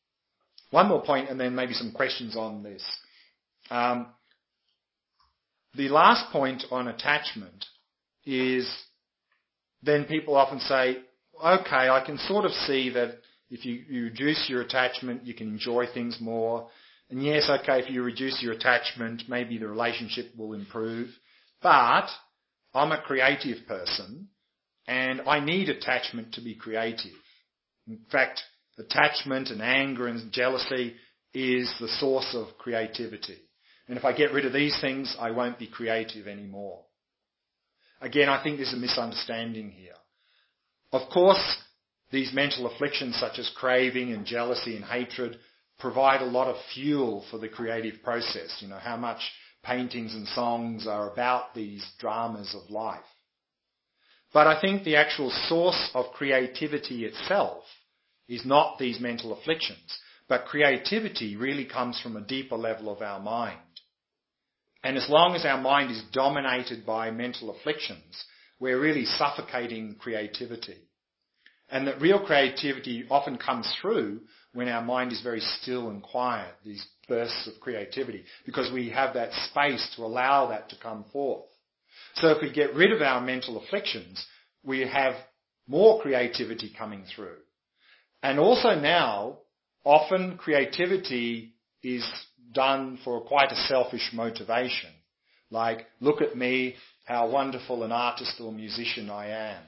One more point, and then maybe some questions on this. the last point on attachment is then people often say, okay, I can sort of see that if you reduce your attachment, you can enjoy things more. And yes, okay, if you reduce your attachment, maybe the relationship will improve. But I'm a creative person and I need attachment to be creative. In fact, attachment and anger and jealousy is the source of creativity. And if I get rid of these things, I won't be creative anymore. Again, I think there's a misunderstanding here. Of course, these mental afflictions such as craving and jealousy and hatred provide a lot of fuel for the creative process. You know, how much paintings and songs are about these dramas of life. But I think the actual source of creativity itself is not these mental afflictions, but creativity really comes from a deeper level of our mind. And as long as our mind is dominated by mental afflictions, we're really suffocating creativity. And that real creativity often comes through when our mind is very still and quiet, these bursts of creativity, because we have that space to allow that to come forth. So if we get rid of our mental afflictions, we have more creativity coming through. And also now, often creativity is done for quite a selfish motivation. Like, look at me, how wonderful an artist or musician I am.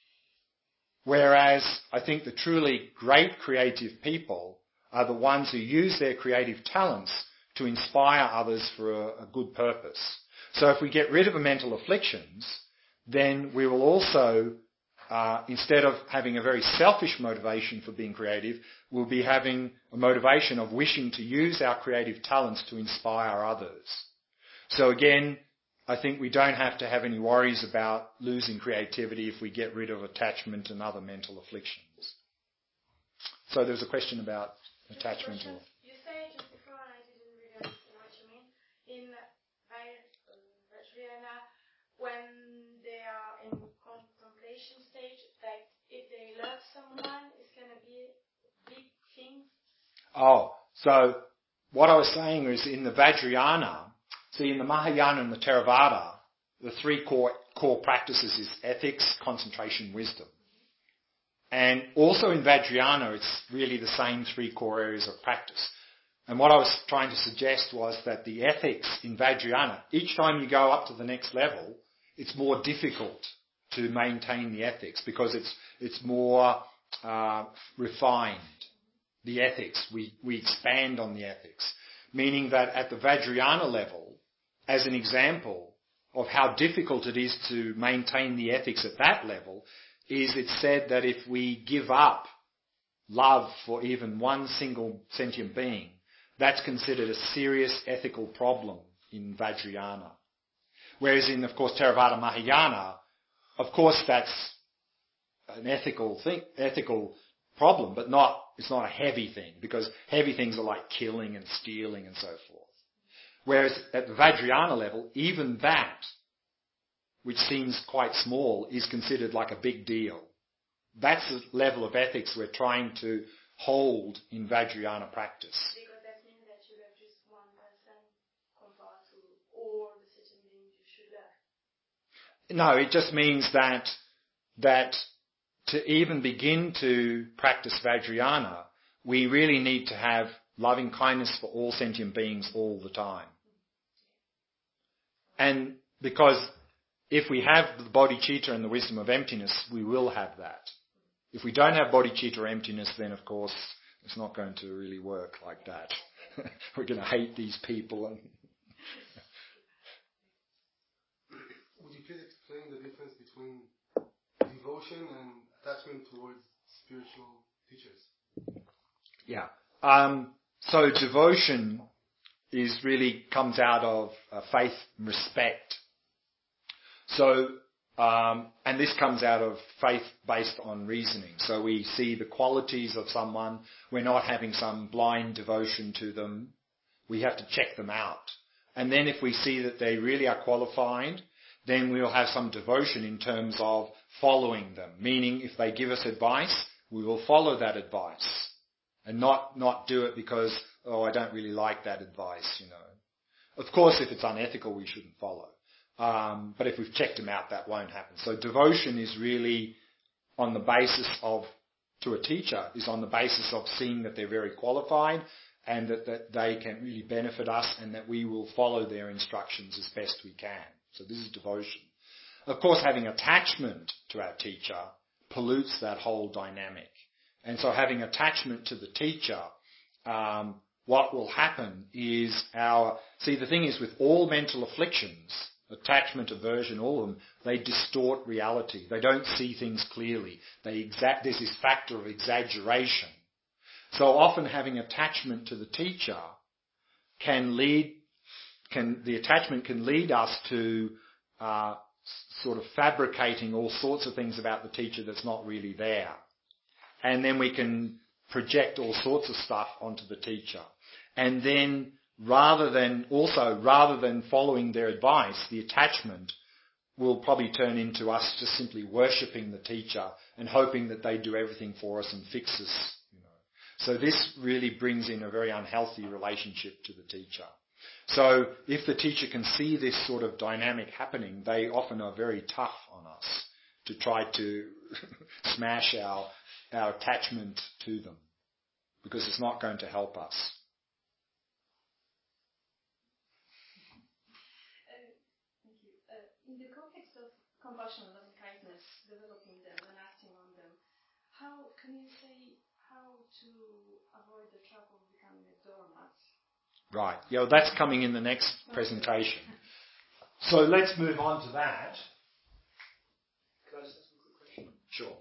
Whereas I think the truly great creative people are the ones who use their creative talents to inspire others for a good purpose. So if we get rid of the mental afflictions, then we will also, instead of having a very selfish motivation for being creative, we'll be having a motivation of wishing to use our creative talents to inspire others. So again, I think we don't have to have any worries about losing creativity if we get rid of attachment and other mental afflictions. So there was a question about attachment. You said just before, and I didn't really understand what you mean. In Vajrayana, when they are in contemplation stage, like if they love someone, it's going to be a big thing. Oh, so what I was saying is in the Vajrayana, see, in the Mahayana and the Theravada, the three core practices is ethics, concentration, wisdom. And also in Vajrayana, it's really the same three core areas of practice. And what I was trying to suggest was that the ethics in Vajrayana, each time you go up to the next level, it's more difficult to maintain the ethics because it's more refined. The ethics, we expand on the ethics. Meaning that at the Vajrayana level, as an example of how difficult it is to maintain the ethics at that level, is it's said that if we give up love for even one single sentient being, that's considered a serious ethical problem in Vajrayana. Whereas in, of course, Theravada Mahayana, of course that's an ethical problem, but it's not a heavy thing, because heavy things are like killing and stealing and so forth. Whereas at the Vajrayana level, even that, which seems quite small, is considered like a big deal. That's the level of ethics we're trying to hold in Vajrayana practice. Because that means that you have just one person compared to all the sentient beings you should love. No, it just means that to even begin to practice Vajrayana, we really need to have loving kindness for all sentient beings all the time. And because if we have the bodhicitta and the wisdom of emptiness, we will have that. If we don't have bodhicitta or emptiness, then of course it's not going to really work like that. We're going to hate these people. Would you please explain the difference between devotion and attachment towards spiritual teachers? Yeah. So devotion really comes out of faith and respect. So, and this comes out of faith based on reasoning. So we see the qualities of someone. We're not having some blind devotion to them. We have to check them out. And then if we see that they really are qualified, then we'll have some devotion in terms of following them. Meaning if they give us advice, we will follow that advice. And not do it because, I don't really like that advice, Of course, if it's unethical, we shouldn't follow. But if we've checked them out, that won't happen. So devotion is really on the basis of, to a teacher, is on the basis of seeing that they're very qualified and that they can really benefit us and that we will follow their instructions as best we can. So this is devotion. Of course, having attachment to our teacher pollutes that whole dynamic. And so having attachment to the teacher, what will happen is the thing is with all mental afflictions, attachment, aversion, all of them, they distort reality. They don't see things clearly. There's this factor of exaggeration. So often having attachment to the teacher the attachment can lead us to sort of fabricating all sorts of things about the teacher that's not really there. And then we can project all sorts of stuff onto the teacher. And then rather than following their advice, the attachment will probably turn into us just simply worshipping the teacher and hoping that they do everything for us and fix us. So this really brings in a very unhealthy relationship to the teacher. So if the teacher can see this sort of dynamic happening, they often are very tough on us to try to smash our attachment to them, because it's not going to help us. Thank you. In the context of compassion, loving kindness, developing them and acting on them, how can you say how to avoid the trap of becoming a doormat? Right. Yeah, well, that's coming in the next presentation. So let's move on to that. Could I just ask a quick question? Sure.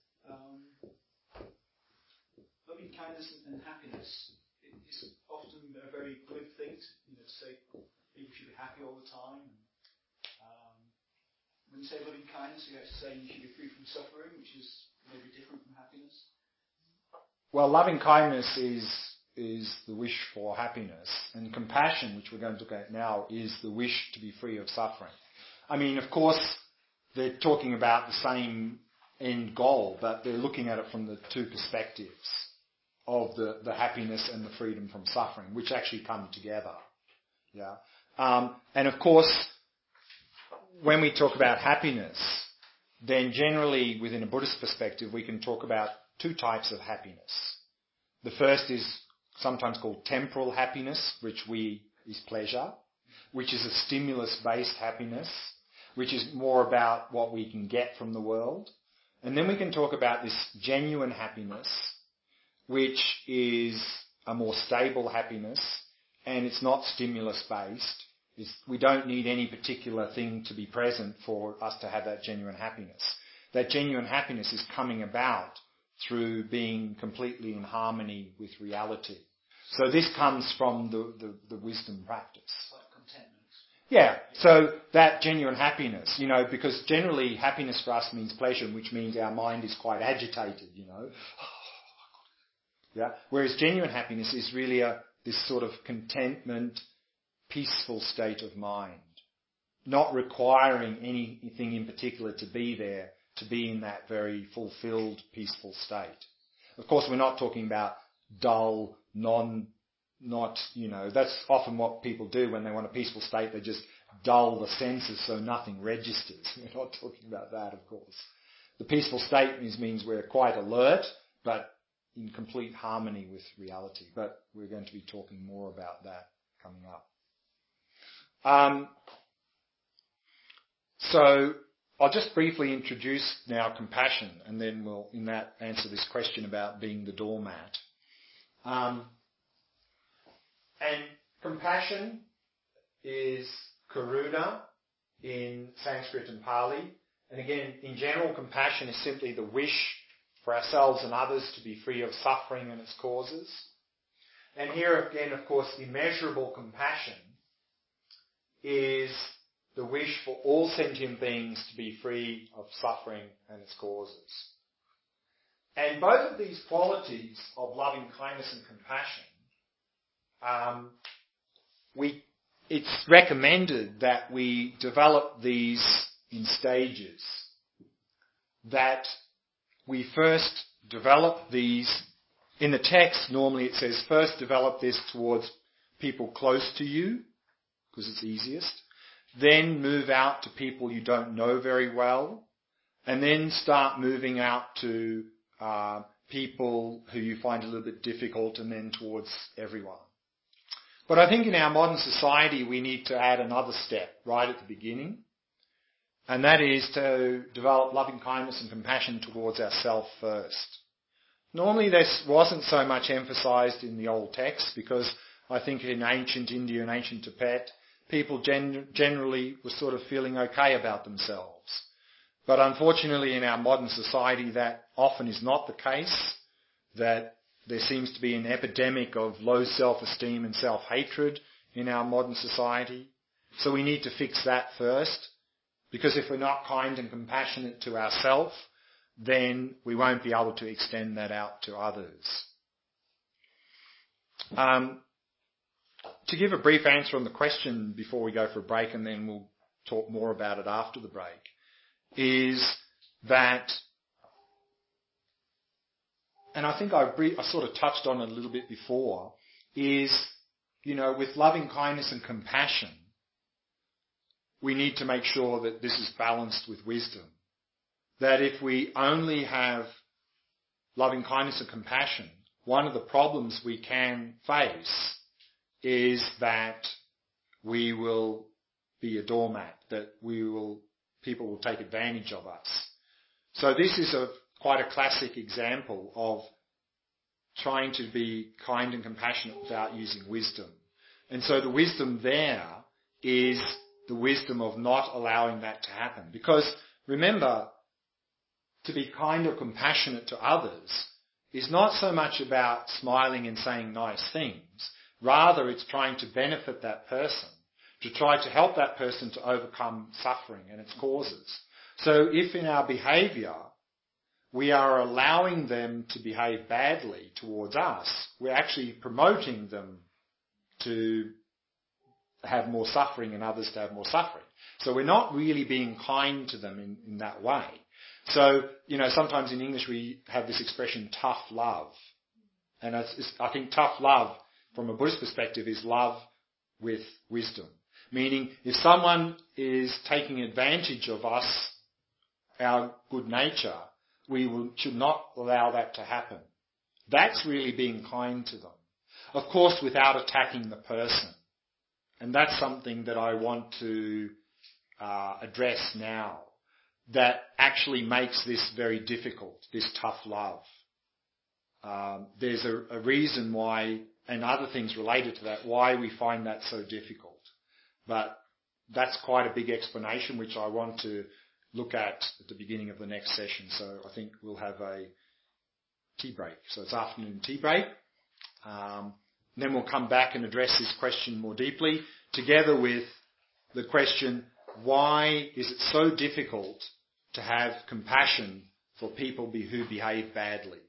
Loving kindness and happiness is often a very glib thing to say people should be happy all the time. When you say loving kindness, you have to say you should be free from suffering, which is maybe different from happiness. Well, loving kindness is the wish for happiness, and compassion, which we're going to look at now, is the wish to be free of suffering. I mean, of course, they're talking about the same end goal, but they're looking at it from the two perspectives of the happiness and the freedom from suffering, which actually come together. Yeah. And of course, when we talk about happiness, then generally within a Buddhist perspective, we can talk about two types of happiness. The first is sometimes called temporal happiness, which is pleasure, which is a stimulus-based happiness, which is more about what we can get from the world. And then we can talk about this genuine happiness, which is a more stable happiness, and it's not stimulus-based. We don't need any particular thing to be present for us to have that genuine happiness. That genuine happiness is coming about through being completely in harmony with reality. So this comes from the wisdom practice. Like contentment. Yeah, so that genuine happiness, because generally happiness for us means pleasure, which means our mind is quite agitated, Yeah. Whereas genuine happiness is really this sort of contentment, peaceful state of mind, not requiring anything in particular to be there, to be in that very fulfilled, peaceful state. Of course, we're not talking about dull, that's often what people do when they want a peaceful state. They just dull the senses so nothing registers. We're not talking about that, of course. The peaceful state means we're quite alert, but in complete harmony with reality. But we're going to be talking more about that coming up. So I'll just briefly introduce now compassion, and then we'll, in that, answer this question about being the doormat. And compassion is karuna in Sanskrit and Pali. And again, in general, compassion is simply the wish for ourselves and others to be free of suffering and its causes. And here again, of course, immeasurable compassion is the wish for all sentient beings to be free of suffering and its causes. And both of these qualities of loving kindness and compassion, it's recommended that we develop these in stages. That we first develop these, in the text normally it says first develop this towards people close to you, because it's easiest. then move out to people you don't know very well, and then start moving out to people who you find a little bit difficult, and then towards everyone. But I think in our modern society we need to add another step right at the beginning, and that is to develop loving kindness and compassion towards ourselves first. Normally this wasn't so much emphasized in the old texts, because I think in ancient India and ancient Tibet, people generally were sort of feeling okay about themselves. But unfortunately in our modern society that often is not the case, that there seems to be an epidemic of low self-esteem and self-hatred in our modern society. So we need to fix that first, because if we're not kind and compassionate to ourselves, then we won't be able to extend that out to others. To give a brief answer on the question before we go for a break, and then we'll talk more about it after the break, is that, and I think I sort of touched on it a little bit before, is, with loving kindness and compassion, we need to make sure that this is balanced with wisdom. That if we only have loving kindness and compassion, one of the problems we can face is that we will be a doormat, that people will take advantage of us. So this is quite a classic example of trying to be kind and compassionate without using wisdom. And so the wisdom there is the wisdom of not allowing that to happen. Because remember, to be kind or compassionate to others is not so much about smiling and saying nice things. Rather, it's trying to benefit that person, to try to help that person to overcome suffering and its causes. So if in our behaviour we are allowing them to behave badly towards us, we're actually promoting them to have more suffering and others to have more suffering. So we're not really being kind to them in that way. So, sometimes in English we have this expression, tough love. And I think tough love, from a Buddhist perspective, is love with wisdom. Meaning, if someone is taking advantage of us, our good nature, should not allow that to happen. That's really being kind to them. Of course, without attacking the person. And that's something that I want to address now, that actually makes this very difficult, this tough love. There's a reason why, and other things related to that, why we find that so difficult. But that's quite a big explanation, which I want to look at the beginning of the next session. So I think we'll have a tea break. So it's afternoon tea break. Then we'll come back and address this question more deeply, together with the question, why is it so difficult to have compassion for people who behave badly?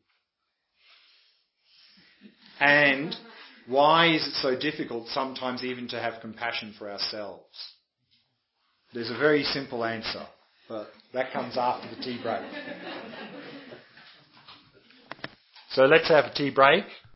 And why is it so difficult sometimes even to have compassion for ourselves? There's a very simple answer, but that comes after the tea break. So let's have a tea break.